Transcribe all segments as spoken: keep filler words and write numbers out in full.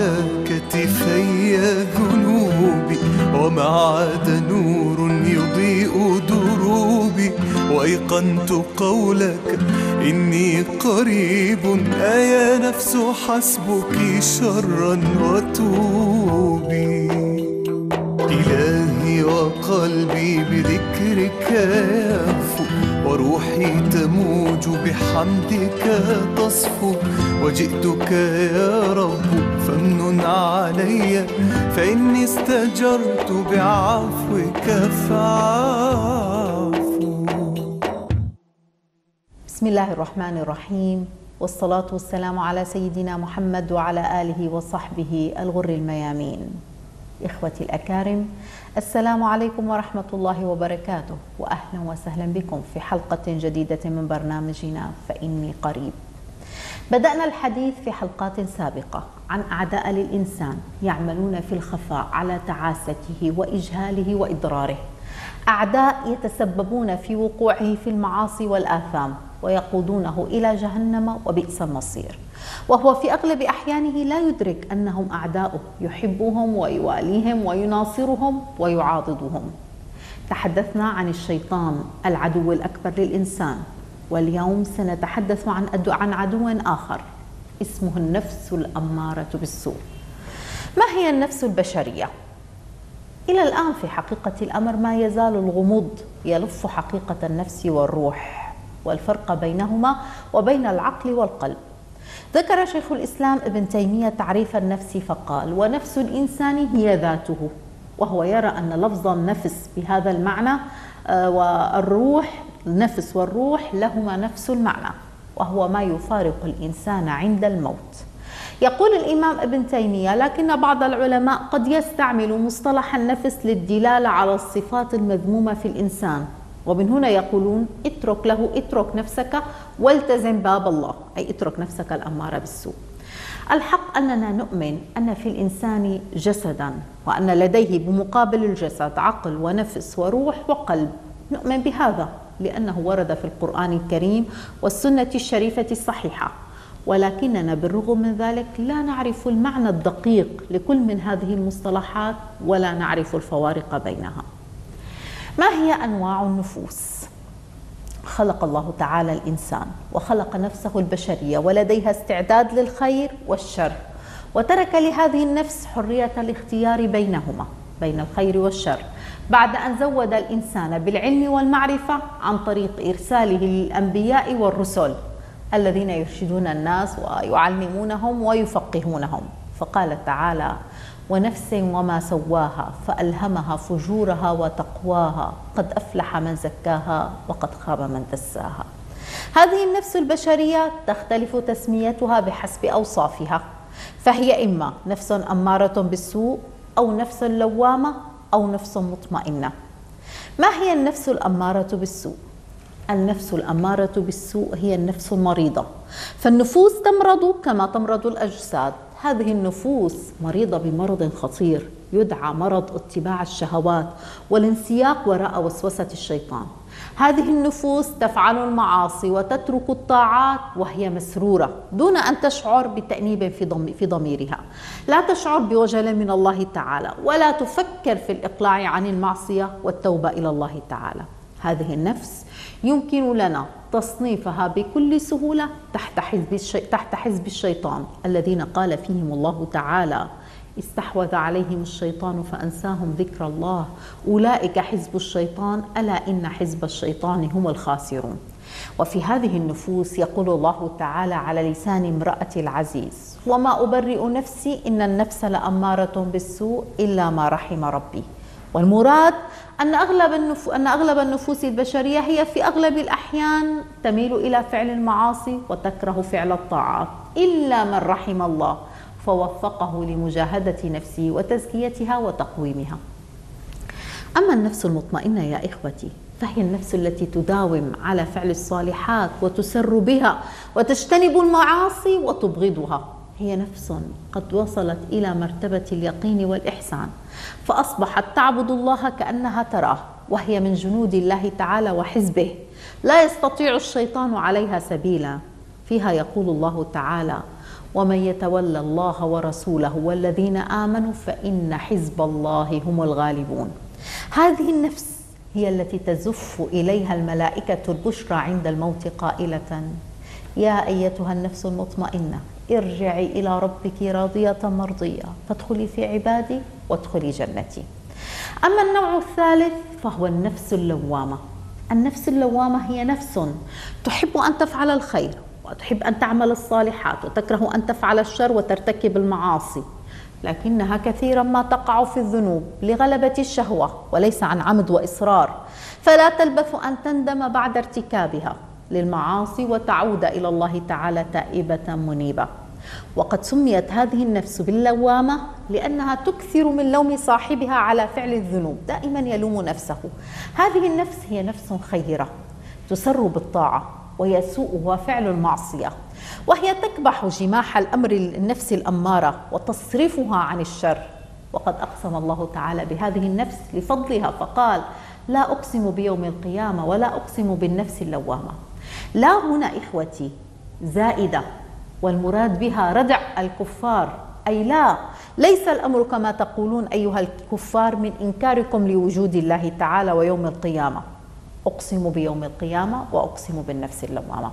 على كتفي ذنوبي، وما عاد نور يضيء دروبي، وأيقنت قولك إني قريب. أيا نفس حسبك شرا وتوبي. إلهي وقلبي بذكرك يهفو، وروحي تموج بحمدك تصفو. وجئتك يا رب فامنن علي، فإني استجرت بعفوك فاعفو. بسم الله الرحمن الرحيم، والصلاة والسلام على سيدنا محمد وعلى آله وصحبه الغر الميامين. إخوتي الأكارم، السلام عليكم ورحمة الله وبركاته، وأهلا وسهلا بكم في حلقة جديدة من برنامجنا فإني قريب. بدأنا الحديث في حلقات سابقة عن أعداء للإنسان يعملون في الخفاء على تعاسته وإجهاله وإضراره، أعداء يتسببون في وقوعه في المعاصي والآثام ويقودونه إلى جهنم وبئس المصير، وهو في أغلب أحيانه لا يدرك أنهم أعداؤه، يحبهم ويواليهم ويناصرهم ويعاضدهم. تحدثنا عن الشيطان العدو الأكبر للإنسان، واليوم سنتحدث عن عن عدو آخر اسمه النفس الأمارة بالسوء. ما هي النفس البشرية؟ إلى الآن في حقيقة الأمر ما يزال الغموض يلف حقيقة النفس والروح والفرق بينهما وبين العقل والقلب. ذكر شيخ الإسلام ابن تيمية تعريف النفس فقال: ونفس الإنسان هي ذاته. وهو يرى أن لفظ النفس بهذا المعنى والروح، النفس والروح لهما نفس المعنى، وهو ما يفارق الإنسان عند الموت. يقول الإمام ابن تيمية: لكن بعض العلماء قد يستعمل مصطلح النفس للدلالة على الصفات المذمومة في الإنسان، ومن هنا يقولون: اترك له اترك نفسك والتزم باب الله، أي اترك نفسك الأمارة بالسوء. الحق أننا نؤمن أن في الإنسان جسدا، وأن لديه بمقابل الجسد عقل ونفس وروح وقلب. نؤمن بهذا لأنه ورد في القرآن الكريم والسنة الشريفة الصحيحة، ولكننا بالرغم من ذلك لا نعرف المعنى الدقيق لكل من هذه المصطلحات، ولا نعرف الفوارق بينها. ما هي أنواع النفوس؟ خلق الله تعالى الإنسان وخلق نفسه البشرية، ولديها استعداد للخير والشر، وترك لهذه النفس حرية الاختيار بينهما، بين الخير والشر، بعد أن زود الإنسان بالعلم والمعرفة عن طريق إرساله للأنبياء والرسل الذين يرشدون الناس ويعلمونهم ويفقهونهم. فقال تعالى: ونفس وما سواها فألهمها فجورها وتقواها، قد أفلح من زكاها وقد خاب من دساها. هذه النفس البشرية تختلف تسميتها بحسب أوصافها، فهي إما نفس أمارة بالسوء، أو نفس لوامة، أو نفس مطمئنة. ما هي النفس الأمارة بالسوء؟ النفس الأمارة بالسوء هي النفس المريضة، فالنفوس تمرض كما تمرض الأجساد. هذه النفوس مريضة بمرض خطير يدعى مرض اتباع الشهوات والانسياق وراء وسوسة الشيطان. هذه النفوس تفعل المعاصي وتترك الطاعات وهي مسرورة دون أن تشعر بتأنيب في ضميرها، لا تشعر بوجل من الله تعالى، ولا تفكر في الإقلاع عن المعصية والتوبة إلى الله تعالى. هذه النفس يمكن لنا تصنيفها بكل سهولة تحت حزب الشي... تحت حزب الشيطان، الذين قال فيهم الله تعالى: استحوذ عليهم الشيطان فأنساهم ذكر الله، أولئك حزب الشيطان، ألا إن حزب الشيطان هم الخاسرون. وفي هذه النفوس يقول الله تعالى على لسان امرأة العزيز: وما أبرئ نفسي إن النفس لأمارة بالسوء إلا ما رحم ربي. والمراد أن أغلب النفو... أن أغلب النفوس البشرية هي في أغلب الأحيان تميل إلى فعل المعاصي وتكره فعل الطاعات، إلا من رحم الله فوفقه لمجاهدة نفسه وتزكيتها وتقويمها. أما النفس المطمئنة يا إخوتي، فهي النفس التي تداوم على فعل الصالحات وتسر بها وتجتنب المعاصي وتبغضها. هي نفس قد وصلت إلى مرتبة اليقين والإحسان، فأصبحت تعبد الله كأنها تراه، وهي من جنود الله تعالى وحزبه، لا يستطيع الشيطان عليها سبيلا. فيها يقول الله تعالى: ومن يتولى الله ورسوله والذين آمنوا فإن حزب الله هم الغالبون. هذه النفس هي التي تزف إليها الملائكة البشرى عند الموت قائلة: يا أيتها النفس المطمئنة ارجعي إلى ربك راضية مرضية فادخلي في عبادي وادخلي جنتي. أما النوع الثالث فهو النفس اللوامة. النفس اللوامة هي نفس تحب أن تفعل الخير وتحب أن تعمل الصالحات وتكره أن تفعل الشر وترتكب المعاصي، لكنها كثيرا ما تقع في الذنوب لغلبة الشهوة وليس عن عمد وإصرار، فلا تلبث أن تندم بعد ارتكابها للمعاصي وتعود إلى الله تعالى تائبة منيبة. وقد سميت هذه النفس باللوامة لأنها تكثر من لوم صاحبها على فعل الذنوب، دائما يلوم نفسه. هذه النفس هي نفس خيرة تسر بالطاعة ويسوءها فعل المعصية، وهي تكبح جماح الأمر النفس الأمارة وتصرفها عن الشر. وقد أقسم الله تعالى بهذه النفس لفضلها فقال: لا أقسم بيوم القيامة ولا أقسم بالنفس اللوامة. لا هنا إخوتي زائدة، والمراد بها ردع الكفار، أي لا ليس الأمر كما تقولون أيها الكفار من إنكاركم لوجود الله تعالى ويوم القيامة. أقسم بيوم القيامة وأقسم بالنفس اللوامة.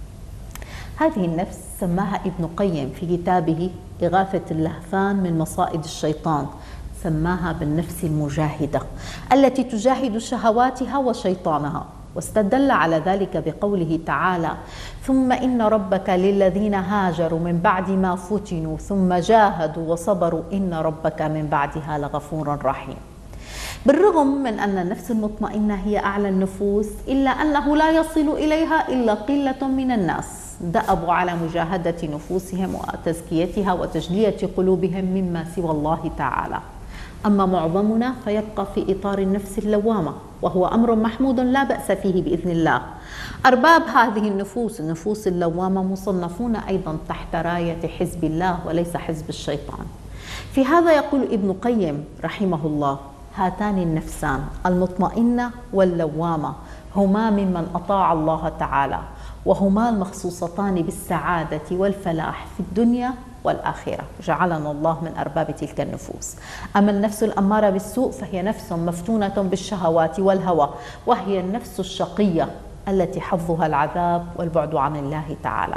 هذه النفس سماها ابن قيم في كتابه إغاثة اللهفان من مصائد الشيطان، سماها بالنفس المجاهدة التي تجاهد شهواتها وشيطانها، واستدل على ذلك بقوله تعالى: ثم إن ربك للذين هاجروا من بعد ما فتنوا ثم جاهدوا وصبروا إن ربك من بعدها لغفور رحيم. بالرغم من أن النفس المطمئنة هي أعلى النفوس، إلا أنه لا يصل إليها إلا قلة من الناس دأبوا على مجاهدة نفوسهم وتزكيتها وتجلية قلوبهم مما سوى الله تعالى. أما معظمنا فيبقى في إطار النفس اللوامة، وهو أمر محمود لا بأس فيه بإذن الله. أرباب هذه النفوس النفوس اللوامة مصنفون أيضا تحت راية حزب الله وليس حزب الشيطان. في هذا يقول ابن قيم رحمه الله: هاتان النفسان المطمئنة واللوامة هما ممن أطاع الله تعالى، وهما المخصوصتان بالسعادة والفلاح في الدنيا والآخرة، جعلنا الله من أرباب تلك النفوس. أما النفس الأمارة بالسوء فهي نفس مفتونة بالشهوات والهوى، وهي النفس الشقية التي حظها العذاب والبعد عن الله تعالى.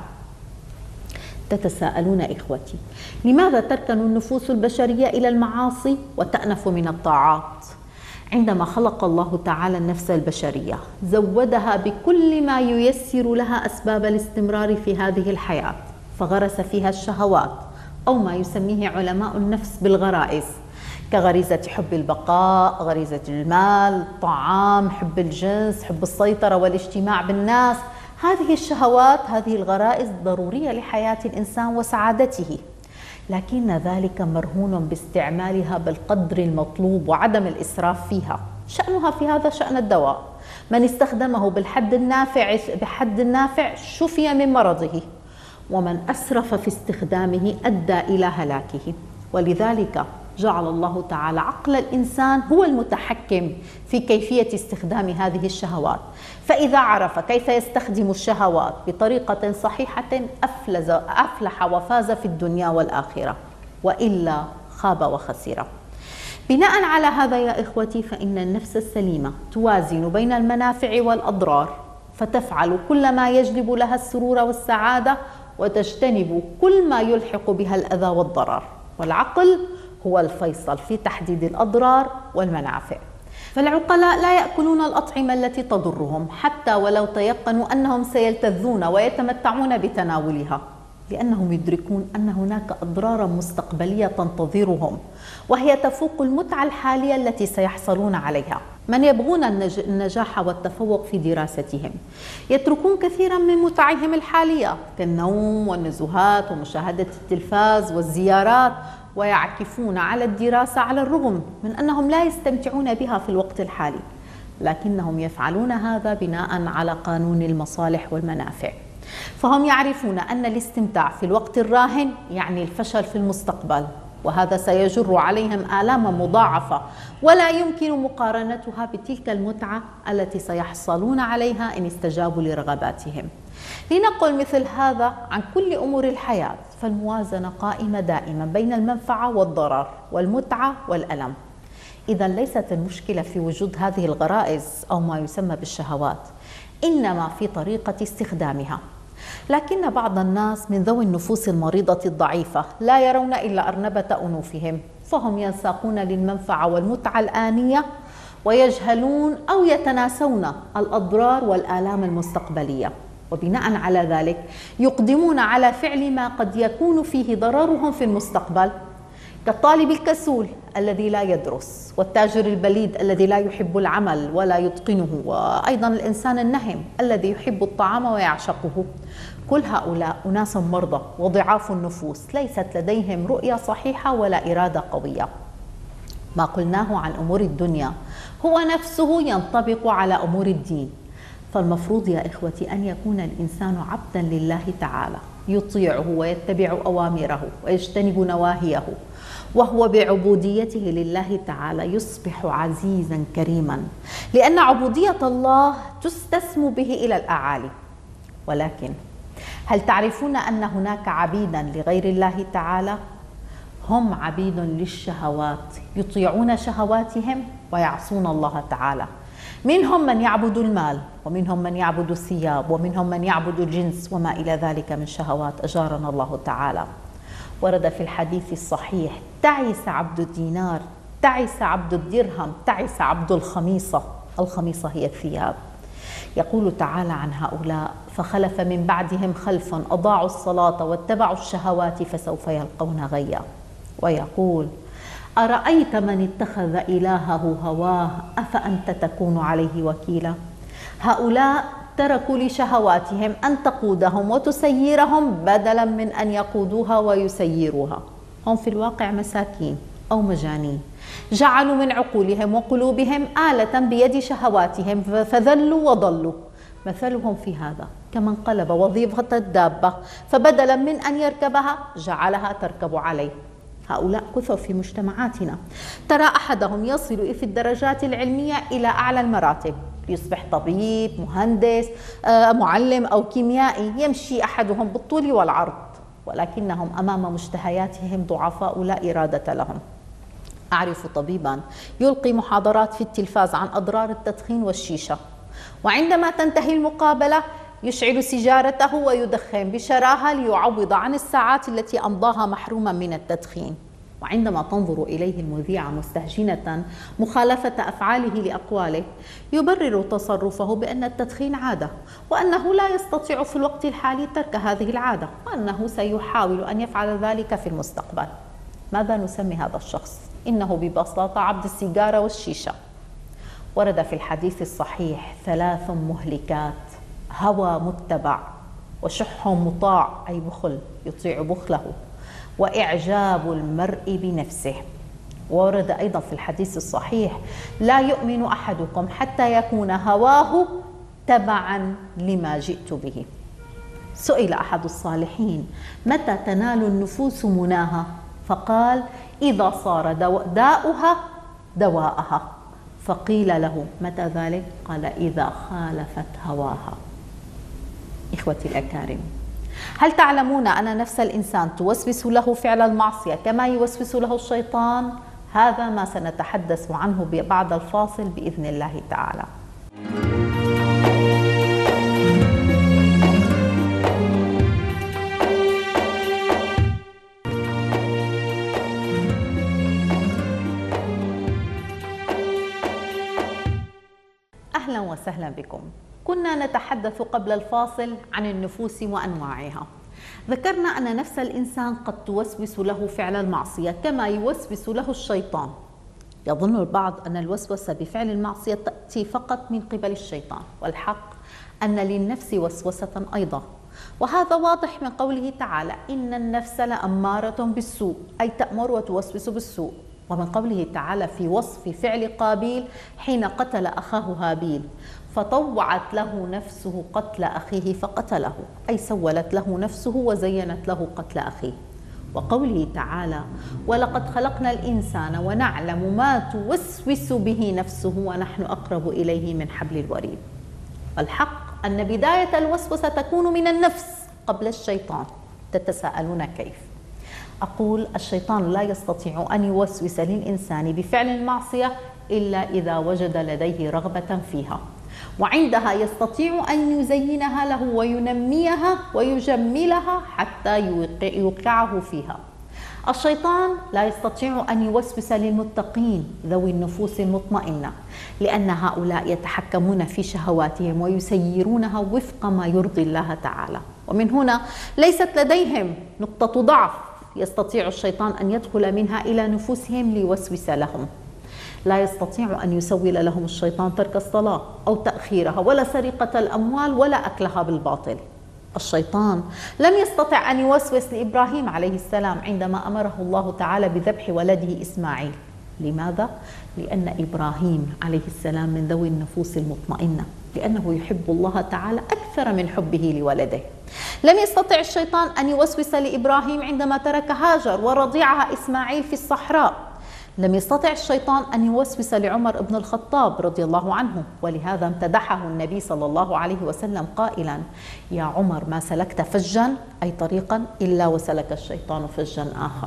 تتساءلون إخوتي: لماذا تركن النفوس البشرية إلى المعاصي وتأنف من الطاعات؟ عندما خلق الله تعالى النفس البشرية زودها بكل ما ييسر لها أسباب الاستمرار في هذه الحياة، فغرس فيها الشهوات أو ما يسميه علماء النفس بالغرائز، كغريزة حب البقاء، غريزة المال، الطعام، حب الجنس، حب السيطرة والاجتماع بالناس. هذه الشهوات هذه الغرائز ضرورية لحياة الإنسان وسعادته، لكن ذلك مرهون باستعمالها بالقدر المطلوب وعدم الإسراف فيها. شأنها في هذا شأن الدواء، من استخدمه بالحد النافع بحد النافع شفي من مرضه، ومن أسرف في استخدامه أدى إلى هلاكه. ولذلك جعل الله تعالى عقل الإنسان هو المتحكم في كيفية استخدام هذه الشهوات، فإذا عرف كيف يستخدم الشهوات بطريقة صحيحة أفلز أفلح وفاز في الدنيا والآخرة، وإلا خاب وخسر. بناء على هذا يا إخوتي فإن النفس السليمة توازن بين المنافع والأضرار، فتفعل كل ما يجلب لها السرور والسعادة وتجتنب كل ما يلحق بها الأذى والضرر، والعقل هو الفيصل في تحديد الأضرار والمنافع. فالعقلاء لا يأكلون الأطعمة التي تضرهم حتى ولو تيقنوا أنهم سيلتذون ويتمتعون بتناولها، لأنهم يدركون أن هناك أضرارا مستقبلية تنتظرهم وهي تفوق المتعة الحالية التي سيحصلون عليها. من يبغون النجاح والتفوق في دراستهم يتركون كثيرا من متعهم الحالية كالنوم والنزهات ومشاهدة التلفاز والزيارات، ويعكفون على الدراسة على الرغم من أنهم لا يستمتعون بها في الوقت الحالي، لكنهم يفعلون هذا بناء على قانون المصالح والمنافع. فهم يعرفون أن الاستمتاع في الوقت الراهن يعني الفشل في المستقبل، وهذا سيجر عليهم آلاما مضاعفة ولا يمكن مقارنتها بتلك المتعة التي سيحصلون عليها إن استجابوا لرغباتهم. لنقل مثل هذا عن كل أمور الحياة، فالموازنة قائمة دائما بين المنفعة والضرر والمتعة والألم. إذا ليست المشكلة في وجود هذه الغرائز أو ما يسمى بالشهوات، إنما في طريقة استخدامها. لكن بعض الناس من ذوي النفوس المريضة الضعيفة لا يرون إلا أرنبة أنوفهم، فهم ينساقون للمنفعة والمتعة الآنية ويجهلون أو يتناسون الأضرار والآلام المستقبلية، وبناء على ذلك يقدمون على فعل ما قد يكون فيه ضررهم في المستقبل، كالطالب الكسول الذي لا يدرس، والتاجر البليد الذي لا يحب العمل ولا يتقنه، وأيضا الإنسان النهم الذي يحب الطعام ويعشقه. كل هؤلاء أناس مرضى وضعاف النفوس، ليست لديهم رؤية صحيحة ولا إرادة قوية. ما قلناه عن أمور الدنيا هو نفسه ينطبق على أمور الدين، فالمفروض يا إخوتي أن يكون الإنسان عبدا لله تعالى، يطيعه ويتبع أوامره ويجتنب نواهيه، وهو بعبوديته لله تعالى يصبح عزيزا كريما، لأن عبودية الله تستسمو به إلى الأعالي. ولكن هل تعرفون أن هناك عبيدا لغير الله تعالى؟ هم عبيد للشهوات، يطيعون شهواتهم ويعصون الله تعالى. منهم من يعبد المال، ومنهم من يعبد الثياب، ومنهم من يعبد الجنس وما إلى ذلك من شهوات، أجارنا الله تعالى. ورد في الحديث الصحيح: تعس عبد الدينار، تعس عبد الدرهم، تعس عبد الخميصة. الخميصة هي الثياب. يقول تعالى عن هؤلاء: فخلف من بعدهم خلف أضاعوا الصلاة واتبعوا الشهوات فسوف يلقون غيا. ويقول: أرأيت من اتخذ إلهه هواه أفأنت تكون عليه وكيلا. هؤلاء تركوا لشهواتهم أن تقودهم وتسيرهم بدلا من أن يقودوها ويسيروها. هم في الواقع مساكين أو مجانين، جعلوا من عقولهم وقلوبهم آلة بيد شهواتهم فذلوا وضلوا. مثلهم في هذا كمن قلب وظيفة الدابة، فبدلا من أن يركبها جعلها تركب عليه. هؤلاء كثر في مجتمعاتنا، ترى أحدهم يصل في الدرجات العلمية إلى أعلى المراتب، يصبح طبيب، مهندس، معلم أو كيميائي، يمشي أحدهم بالطول والعرض، ولكنهم أمام مشتهياتهم ضعفاء لا إرادة لهم. أعرف طبيبا يلقي محاضرات في التلفاز عن أضرار التدخين والشيشة، وعندما تنتهي المقابلة يشعل سيجارته ويدخن بشراهة ليعوض عن الساعات التي أمضاها محروما من التدخين. وعندما تنظر إليه المذيعة مستهجنة مخالفة أفعاله لأقواله، يبرر تصرفه بأن التدخين عادة، وأنه لا يستطيع في الوقت الحالي ترك هذه العادة، وأنه سيحاول أن يفعل ذلك في المستقبل. ماذا نسمي هذا الشخص؟ إنه ببساطة عبد السيجارة والشيشة. ورد في الحديث الصحيح: ثلاث مهلكات: هوى متبع، وشح مطاع أي بخل يطيع بخله، وإعجاب المرء بنفسه. ورد أيضا في الحديث الصحيح: لا يؤمن أحدكم حتى يكون هواه تبعا لما جئت به. سئل أحد الصالحين: متى تنال النفوس مناها؟ فقال: إذا صار داؤها دواءها. فقيل له: متى ذلك؟ قال: إذا خالفت هواها. إخوتي الأكارم، هل تعلمون أن نفس الإنسان توسوس له فعل المعصية كما يوسوس له الشيطان؟ هذا ما سنتحدث عنه بعد الفاصل بإذن الله تعالى. أهلا وسهلا بكم. كنا نتحدث قبل الفاصل عن النفوس وأنواعها. ذكرنا أن نفس الإنسان قد توسوس له فعل المعصية كما يوسوس له الشيطان. يظن البعض أن الوسوسة بفعل المعصية تأتي فقط من قبل الشيطان، والحق أن للنفس وسوسة أيضا، وهذا واضح من قوله تعالى: إن النفس لأمارة بالسوء، أي تأمر وتوسوس بالسوء. ومن قوله تعالى في وصف فعل قابيل حين قتل أخاه هابيل: فطوعت له نفسه قتل أخيه فقتله، أي سولت له نفسه وزينت له قتل أخيه. وقوله تعالى: ولقد خلقنا الإنسان ونعلم ما توسوس به نفسه ونحن أقرب إليه من حبل الوريد. الحق أن بداية الوسوسة تكون من النفس قبل الشيطان. تتساءلون كيف؟ أقول: الشيطان لا يستطيع أن يوسوس للإنسان بفعل المعصية إلا إذا وجد لديه رغبة فيها، وعندها يستطيع أن يزينها له وينميها ويجملها حتى يوقعه فيها. الشيطان لا يستطيع أن يوسوس للمتقين ذوي النفوس المطمئنة، لأن هؤلاء يتحكمون في شهواتهم ويسيرونها وفق ما يرضي الله تعالى، ومن هنا ليست لديهم نقطة ضعف يستطيع الشيطان أن يدخل منها إلى نفوسهم ليوسوس لهم. لا يستطيع أن يسول لهم الشيطان ترك الصلاة أو تأخيرها، ولا سرقة الأموال، ولا أكلها بالباطل. الشيطان لم يستطع أن يوسوس لإبراهيم عليه السلام عندما أمره الله تعالى بذبح ولده إسماعيل. لماذا؟ لأن إبراهيم عليه السلام من ذوي النفوس المطمئنة، لأنه يحب الله تعالى أكثر من حبه لولده. لم يستطع الشيطان أن يوسوس لإبراهيم عندما ترك هاجر ورضيعها إسماعيل في الصحراء. لم يستطع الشيطان أن يوسوس لعمر بن الخطاب رضي الله عنه، ولهذا امتدحه النبي صلى الله عليه وسلم قائلا: يا عمر ما سلكت فجا أي طريقا إلا وسلك الشيطان فجا آخر.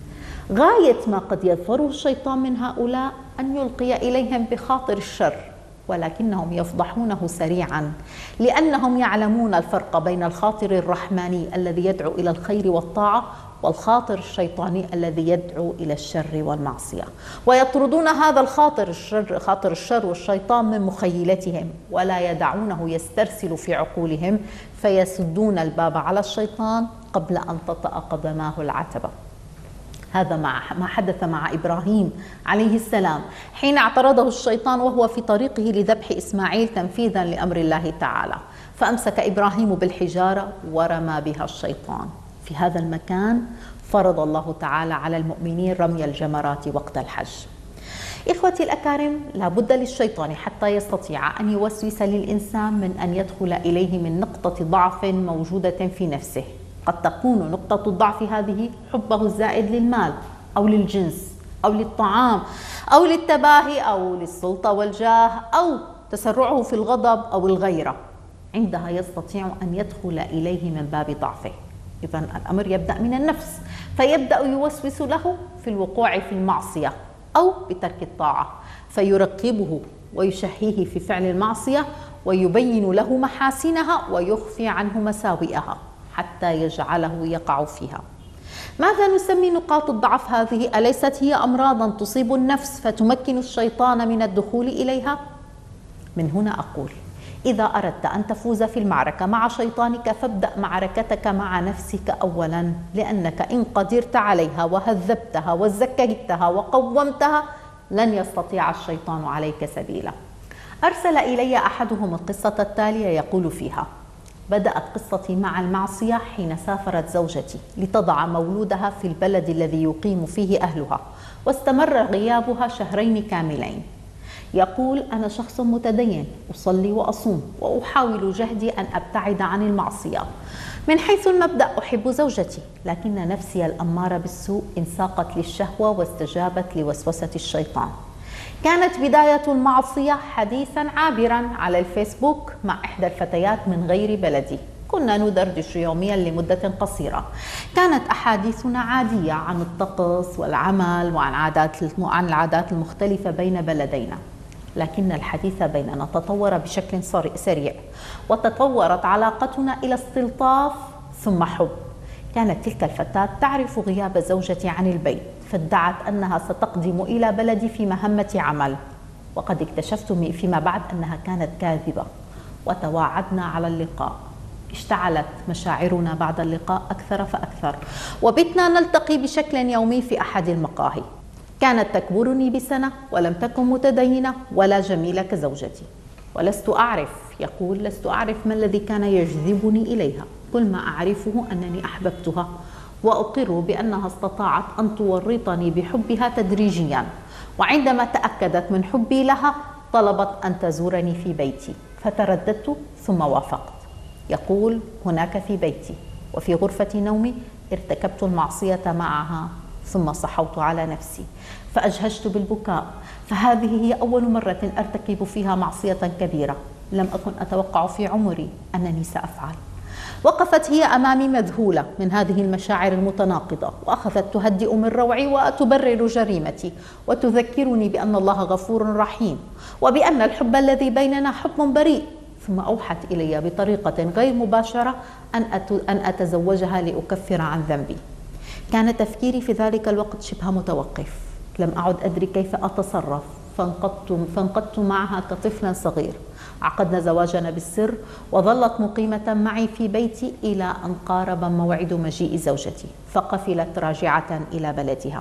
غاية ما قد يظفره الشيطان من هؤلاء أن يلقي إليهم بخاطر الشر، ولكنهم يفضحونه سريعا، لأنهم يعلمون الفرق بين الخاطر الرحماني الذي يدعو إلى الخير والطاعة والخاطر الشيطاني الذي يدعو إلى الشر والمعصية، ويطردون هذا الخاطر الشر خاطر الشر والشيطان من مخيلتهم، ولا يدعونه يسترسل في عقولهم، فيسدون الباب على الشيطان قبل أن تطأ قدماه العتبة. هذا ما حدث مع إبراهيم عليه السلام حين اعترضه الشيطان وهو في طريقه لذبح إسماعيل تنفيذا لأمر الله تعالى، فأمسك إبراهيم بالحجارة ورمى بها الشيطان. في هذا المكان فرض الله تعالى على المؤمنين رمي الجمرات وقت الحج. إخوتي الأكارم، لا بد للشيطان حتى يستطيع أن يوسوس للإنسان من أن يدخل إليه من نقطة ضعف موجودة في نفسه. قد تكون نقطة الضعف هذه حبه الزائد للمال أو للجنس أو للطعام أو للتباهي أو للسلطة والجاه أو تسرعه في الغضب أو الغيرة. عندها يستطيع أن يدخل إليه من باب ضعفه. إذن الأمر يبدأ من النفس، فيبدأ يوسوس له في الوقوع في المعصية أو بترك الطاعة، فيرقبه ويشهيه في فعل المعصية ويبين له محاسنها ويخفي عنه مساوئها حتى يجعله يقع فيها. ماذا نسمي نقاط الضعف هذه؟ أليست هي أمراضا تصيب النفس فتمكن الشيطان من الدخول إليها؟ من هنا أقول: إذا أردت أن تفوز في المعركة مع شيطانك فابدأ معركتك مع نفسك أولا، لأنك إن قدرت عليها وهذبتها وزكيتها وقومتها لن يستطيع الشيطان عليك سبيلا. أرسل إلي أحدهم القصة التالية يقول فيها: بدأت قصتي مع المعصية حين سافرت زوجتي لتضع مولودها في البلد الذي يقيم فيه أهلها، واستمر غيابها شهرين كاملين. يقول: أنا شخص متدين، أصلي وأصوم وأحاول جهدي أن أبتعد عن المعصية. من حيث المبدأ أحب زوجتي، لكن نفسي الأمارة بالسوء انساقت للشهوة واستجابت لوسوسة الشيطان. كانت بداية المعصية حديثا عابرا على الفيسبوك مع إحدى الفتيات من غير بلدي. كنا ندردش يوميا لمدة قصيرة. كانت أحاديثنا عادية عن الطقس والعمل وعن عادات عن العادات المختلفة بين بلدينا، لكن الحديث بيننا تطور بشكل سريع، وتطورت علاقتنا إلى استلطاف ثم حب. كانت تلك الفتاة تعرف غياب زوجتي عن البيت، فادعت أنها ستقدم إلى بلدي في مهمة عمل، وقد اكتشفت فيما بعد أنها كانت كاذبة، وتواعدنا على اللقاء. اشتعلت مشاعرنا بعد اللقاء أكثر فأكثر، وبتنا نلتقي بشكل يومي في أحد المقاهي. كانت تكبرني بسنة ولم تكن متدينة ولا جميلة كزوجتي، ولست أعرف يقول لست أعرف ما الذي كان يجذبني إليها. كل ما أعرفه أنني أحببتها، وأقر بأنها استطاعت أن تورطني بحبها تدريجيا، وعندما تأكدت من حبي لها طلبت أن تزورني في بيتي، فترددت ثم وافقت. يقول: هناك في بيتي وفي غرفة نومي ارتكبت المعصية معها، ثم صحوت على نفسي فأجهشت بالبكاء، فهذه هي أول مرة أرتكب فيها معصية كبيرة لم أكن أتوقع في عمري أنني سأفعل. وقفت هي أمامي مذهولة من هذه المشاعر المتناقضة، وأخذت تهدئ من روعي وتبرر جريمتي وتذكرني بأن الله غفور رحيم وبأن الحب الذي بيننا حب بريء. ثم أوحت إلي بطريقة غير مباشرة أن أتزوجها لأكفر عن ذنبي. كان تفكيري في ذلك الوقت شبه متوقف، لم أعد أدري كيف أتصرف، فانقضت, فانقضت معها كطفل صغير. عقدنا زواجنا بالسر، وظلت مقيمة معي في بيتي إلى أن قارب موعد مجيء زوجتي، فقفلت راجعة إلى بلدها.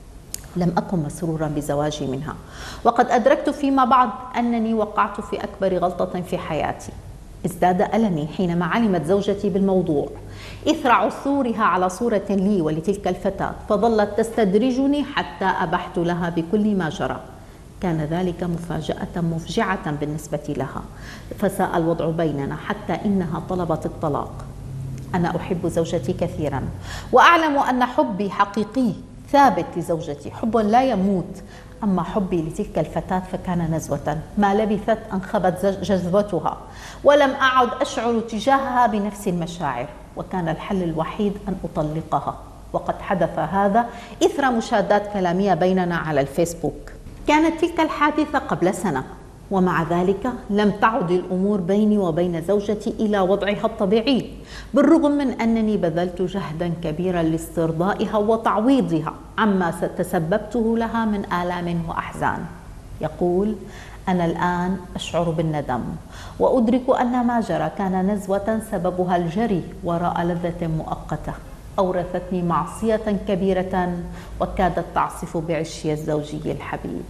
لم أكن مسرورا بزواجي منها، وقد أدركت فيما بعد أنني وقعت في أكبر غلطة في حياتي. ازداد ألمي حينما علمت زوجتي بالموضوع إثر عثورها على صورة لي ولتلك الفتاة، فظلت تستدرجني حتى أبحت لها بكل ما جرى. كان ذلك مفاجأة مفجعة بالنسبة لها، فساء الوضع بيننا حتى إنها طلبت الطلاق. أنا أحب زوجتي كثيرا، وأعلم أن حبي حقيقي ثابت لزوجتي، حب لا يموت. أما حبي لتلك الفتاة فكان نزوة ما لبثت أن خبت جذبتها، ولم أعد أشعر تجاهها بنفس المشاعر، وكان الحل الوحيد أن أطلقها. وقد حدث هذا إثر مشادات كلامية بيننا على الفيسبوك. كانت تلك الحادثة قبل سنة، ومع ذلك لم تعد الأمور بيني وبين زوجتي إلى وضعها الطبيعي، بالرغم من أنني بذلت جهدا كبيرا لاسترضائها وتعويضها عما تسببته لها من آلام وأحزان. يقول: أنا الآن أشعر بالندم، وأدرك أن ما جرى كان نزوة سببها الجري وراء لذة مؤقتة أورثتني معصية كبيرة وكادت تعصف بعشي الزوجي الحبيب.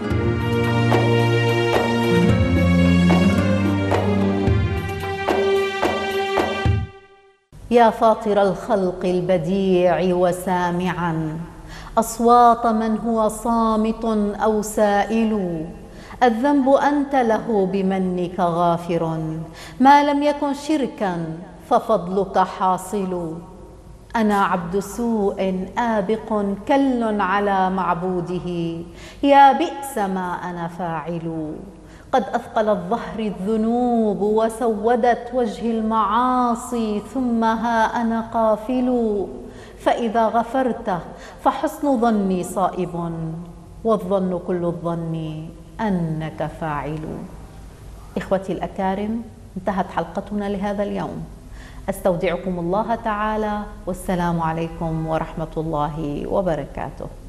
يا فاطر الخلق البديع وسامعا أصوات من هو صامت أو سائل، الذنب أنت له بمنك غافر، ما لم يكن شركا ففضلك حاصل. أنا عبد سوء آبق كل على معبوده، يا بئس ما أنا فاعل. قد أثقلت ظهري الذنوب وسودت وجهي المعاصي، ثم ها أنا قافل. فإذا غفرت فحسن ظني صائب، والظن كل الظن أنك فاعل. إخوتي الأكارم، انتهت حلقتنا لهذا اليوم. أستودعكم الله تعالى، والسلام عليكم ورحمة الله وبركاته.